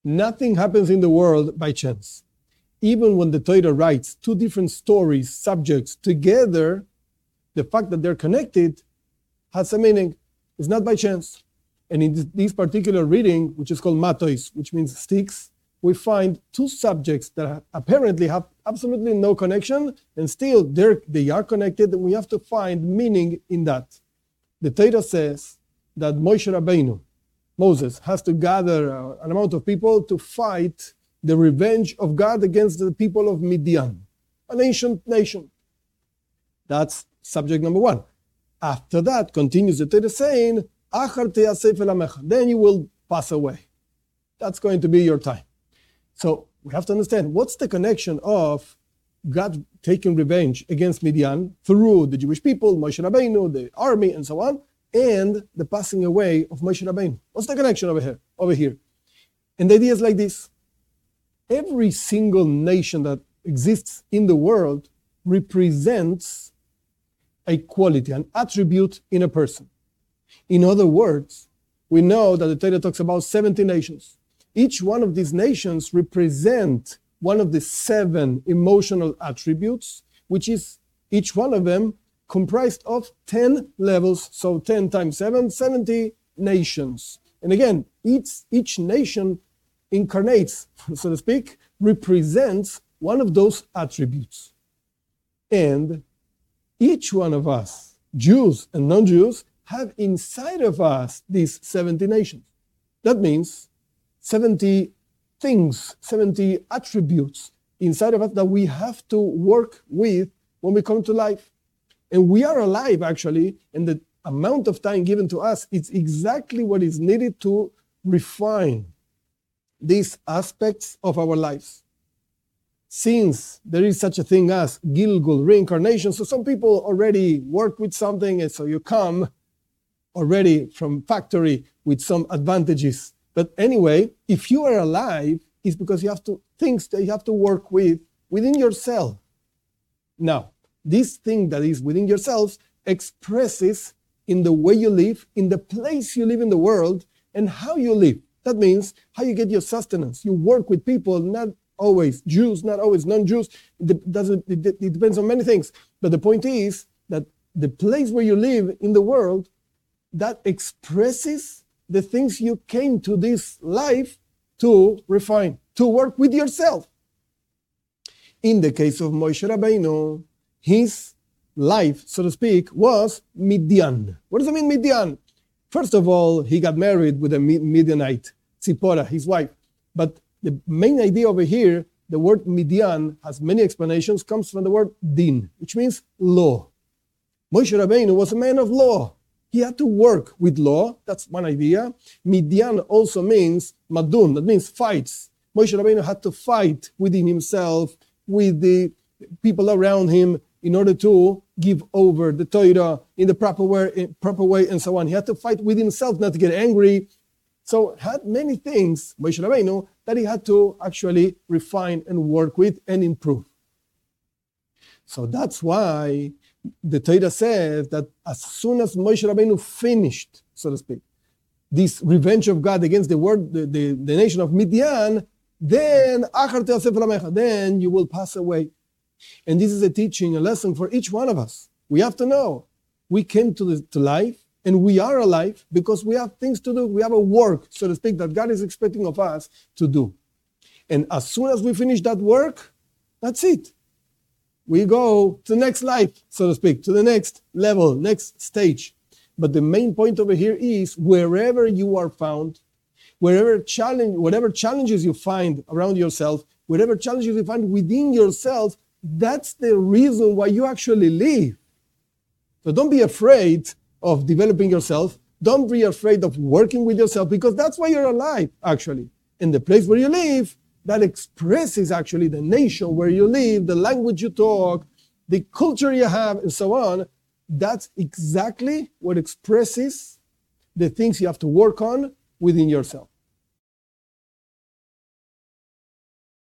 Nothing happens in the world by chance. Even when the Torah writes two different stories, subjects together, the fact that they're connected has a meaning. It's not by chance. And in this particular reading, which is called Matos, which means sticks, we find two subjects that apparently have absolutely no connection, and still they are connected, and we have to find meaning in that. The Torah says that Moshe Rabbeinu, Moses, has to gather an amount of people to fight the revenge of God against the people of Midian, an ancient nation. That's subject number one. After that, continues the Torah saying, then you will pass away. That's going to be your time. So we have to understand, what's the connection of God taking revenge against Midian through the Jewish people, Moshe Rabbeinu, the army, and so on, and the passing away of Moshe Rabbeinu? What's the connection over here? And the idea is like this. Every single nation that exists in the world represents a quality, an attribute in a person. In other words, we know that the Torah talks about 70 nations. Each one of these nations represent one of the 7 emotional attributes, which is each one of them comprised of 10 levels. So 10 times 7, 70 nations. And again, each nation incarnates, so to speak, represents one of those attributes. And each one of us, Jews and non-Jews, have inside of us these 70 nations. That means 70 things, 70 attributes inside of us that we have to work with when we come to life. And we are alive, actually, and the amount of time given to us is exactly what is needed to refine these aspects of our lives. Since there is such a thing as Gilgul, reincarnation, so some people already work with something, and so you come already from factory with some advantages. But anyway, if you are alive, it's because you have to things that you have to work with within yourself. Now, this thing that is within yourselves expresses in the way you live, in the place you live in the world, and how you live. That means how you get your sustenance. You work with people, not always Jews, not always non-Jews. It depends on many things. But the point is that the place where you live in the world, that expresses the things you came to this life to refine, to work with yourself. In the case of Moshe Rabbeinu, his life, so to speak, was Midian. What does it mean, Midian? First of all, he got married with a Midianite, Tzipporah, his wife. But the main idea over here, the word Midian has many explanations, comes from the word din, which means law. Moshe Rabbeinu was a man of law. He had to work with law. That's one idea. Midian also means madun, that means fights. Moshe Rabbeinu had to fight within himself, with the people around him, in order to give over the Torah in the proper way, and so on. He had to fight with himself, not to get angry. So had many things, Moshe Rabbeinu, that he had to actually refine and work with and improve. So that's why the Torah says that as soon as Moshe Rabbeinu finished, so to speak, this revenge of God against the nation of Midian, then you will pass away. And this is a teaching, a lesson for each one of us. We have to know we came to life, and we are alive because we have things to do. We have a work, so to speak, that God is expecting of us to do. And as soon as we finish that work, that's it. We go to the next life, so to speak, to the next level, next stage. But the main point over here is wherever you are found, whatever challenges you find around yourself, whatever challenges you find within yourself, that's the reason why you actually live. So don't be afraid of developing yourself. Don't be afraid of working with yourself, because that's why you're alive, actually. In the place where you live, that expresses actually the nation where you live, the language you talk, the culture you have, and so on. That's exactly what expresses the things you have to work on within yourself.